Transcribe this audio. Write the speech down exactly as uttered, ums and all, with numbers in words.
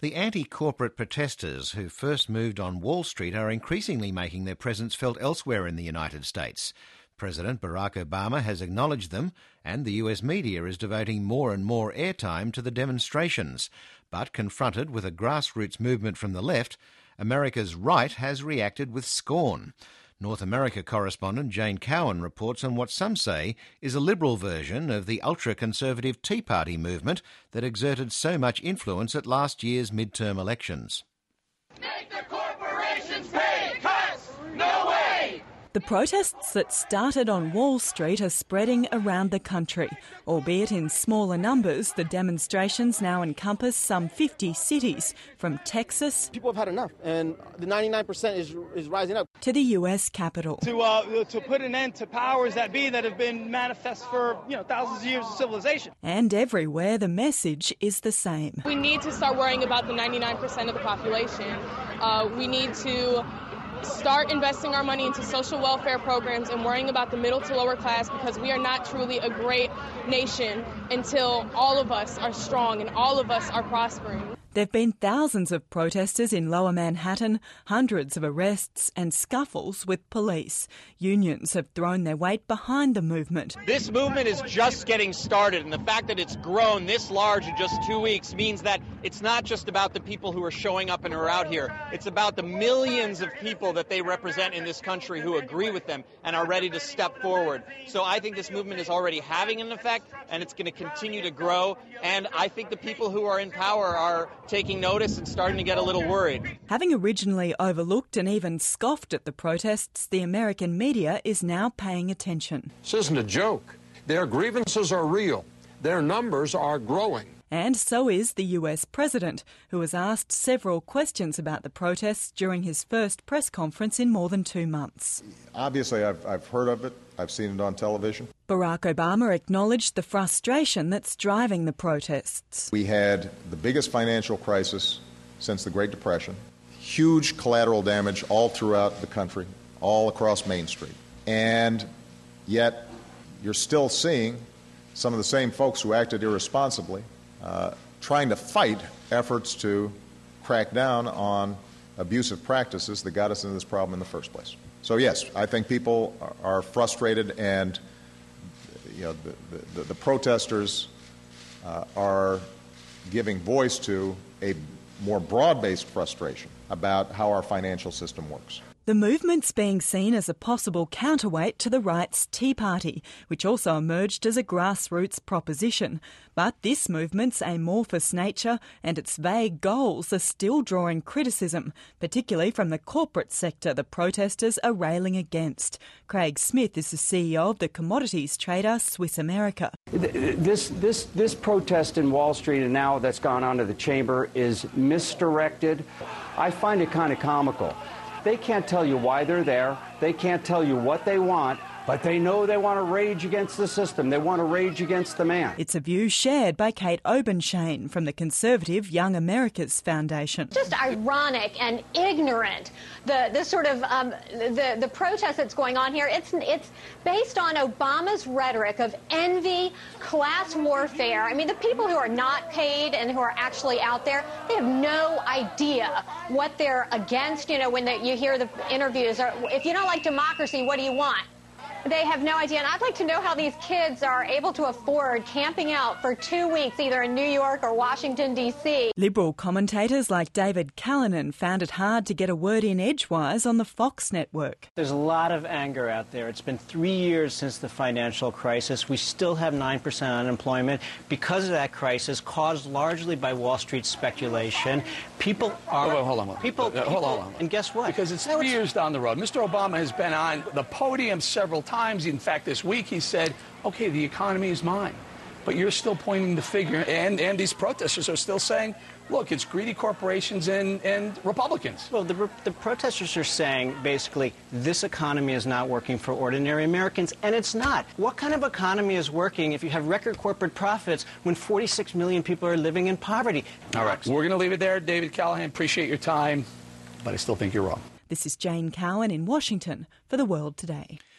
The anti-corporate protesters who first moved on Wall Street are increasingly making their presence felt elsewhere in the United States. President Barack Obama has acknowledged them, and the U S media is devoting more and more airtime to the demonstrations. But confronted with a grassroots movement from the left, America's right has reacted with scorn. North America correspondent Jane Cowan reports on what some say is a liberal version of the ultra-conservative Tea Party movement that exerted so much influence at last year's midterm elections. Make the corporations pay cuts! No way! The protests that started on Wall Street are spreading around the country. Albeit in smaller numbers, the demonstrations now encompass some fifty cities, from Texas... People have had enough, and the ninety-nine percent is is rising up. ...to the U S Capitol. To uh, to put an end to powers that be that have been manifest for, you know, thousands of years of civilization. And everywhere the message is the same. We need to start worrying about the ninety-nine percent of the population. Uh, we need to start investing our money into social welfare programs and worrying about the middle to lower class, because we are not truly a great nation until all of us are strong and all of us are prospering. There have been thousands of protesters in Lower Manhattan, hundreds of arrests and scuffles with police. Unions have thrown their weight behind the movement. This movement is just getting started, and the fact that it's grown this large in just two weeks means that it's not just about the people who are showing up and who are out here. It's about the millions of people that they represent in this country who agree with them and are ready to step forward. So I think this movement is already having an effect, and it's going to continue to grow. And I think the people who are in power are taking notice and starting to get a little worried. Having originally overlooked and even scoffed at the protests, the American media is now paying attention. This isn't a joke. Their grievances are real. Their numbers are growing. And so is the U S president, who was asked several questions about the protests during his first press conference in more than two months. Obviously, I've, I've heard of it. I've seen it on television. Barack Obama acknowledged the frustration that's driving the protests. We had the biggest financial crisis since the Great Depression, huge collateral damage all throughout the country, all across Main Street. And yet you're still seeing some of the same folks who acted irresponsibly uh, trying to fight efforts to crack down on abusive practices that got us into this problem in the first place. So yes, I think people are frustrated, and you know the, the, the protesters uh, are giving voice to a more broad-based frustration about how our financial system works. The movement's being seen as a possible counterweight to the right's Tea Party, which also emerged as a grassroots proposition. But this movement's amorphous nature and its vague goals are still drawing criticism, particularly from the corporate sector the protesters are railing against. Craig Smith is the C E O of the commodities trader Swiss America. This, this, this protest in Wall Street and now that's gone on to the chamber is misdirected. I find it kind of comical. They can't tell you why they're there. They can't tell you what they want, but they know they want to rage against the system. They want to rage against the man. It's a view shared by Kate Obenshane from the conservative Young Americas Foundation. Just ironic and ignorant, the this sort of um, the the protest that's going on here. It's it's based on Obama's rhetoric of envy, class warfare. I mean, the people who are not paid and who are actually out there, they have no idea what they're against. You know, when they, you hear the interviews, or if you don't like democracy, what do you want? They have no idea, and I'd like to know how these kids are able to afford camping out for two weeks, either in New York or Washington, D C Liberal commentators like David Callanan found it hard to get a word in edgewise on the Fox network. There's a lot of anger out there. It's been three years since the financial crisis. We still have nine percent unemployment because of that crisis, caused largely by Wall Street speculation. People are... Wait, wait, hold on. Hold on. People, hold on, people, hold on. And guess what? Because it's now three it's, years down the road. Mister Obama has been on the podium several times. In fact, this week he said, okay, the economy is mine. But you're still pointing the finger, and, and these protesters are still saying, look, it's greedy corporations and, and Republicans. Well, the, the protesters are saying, basically, this economy is not working for ordinary Americans, and it's not. What kind of economy is working if you have record corporate profits when forty-six million people are living in poverty? All right, we're going to leave it there. David Callahan, appreciate your time, but I still think you're wrong. This is Jane Cowan in Washington for The World Today.